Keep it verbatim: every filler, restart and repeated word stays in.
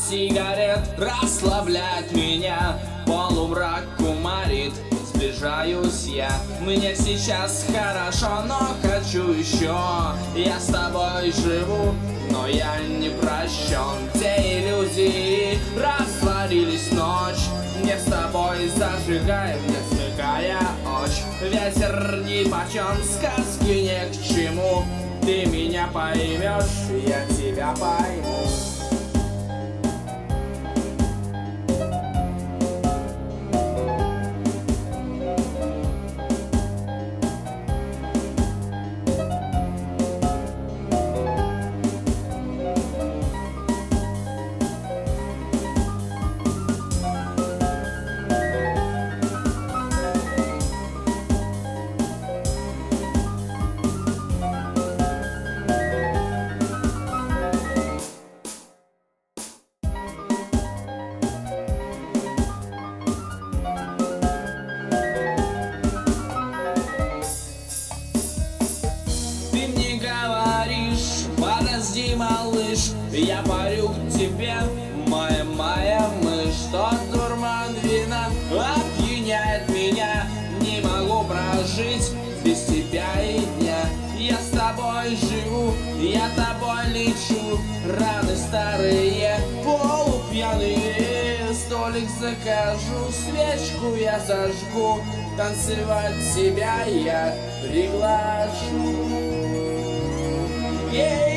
сигарет расслабляет меня, полумрак кумарит, сближаюсь я. Мне сейчас хорошо, но хочу еще. Я с тобой живу, но я не прощен. Те иллюзии растворились ночь. Мне с тобой зажигаем, не смыкая очь. Ветер нипочем, сказки ни к чему. Ты меня поймешь, я тебя пойму. Ты мне говоришь, подожди, малыш, я парю к тебе, моя моя мышь. Тот дурман вина опьяняет меня, не могу прожить без тебя и дня. Я с тобой живу, я тобой лечу, раны старые, полупьяные. Столик закажу, свечку я зажгу, танцевать тебя я приглашу. Yeah.